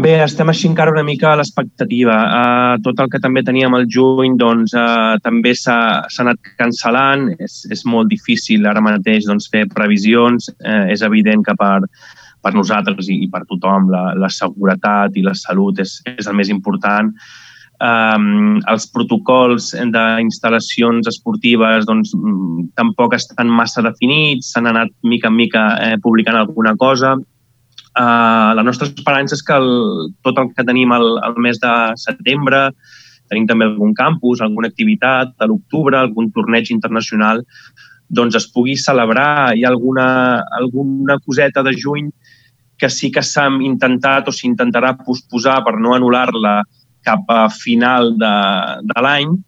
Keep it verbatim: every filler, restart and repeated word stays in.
Bé, estem així encara una mica a l'expectativa. Uh, tot el que també teníem al juny doncs, uh, també s'ha anat cancel·lant. És, és molt difícil ara mateix doncs, fer previsions. Uh, és evident que per, per nosaltres i per tothom la, la seguretat i la salut és, és el més important. Um, els protocols d'instal·lacions esportives doncs, tampoc estan massa definits, s'han anat mica en mica eh, publicant alguna cosa. Uh, la nostra esperança és que el, tot el que tenim el, el mes de setembre, tenim també algun campus, alguna activitat, a l'octubre, algun torneig internacional, doncs es pugui celebrar. Hi ha alguna, alguna coseta de juny que sí que s'ha intentat o s'intentarà posposar per no anul·lar-la cap a final de, de l'any,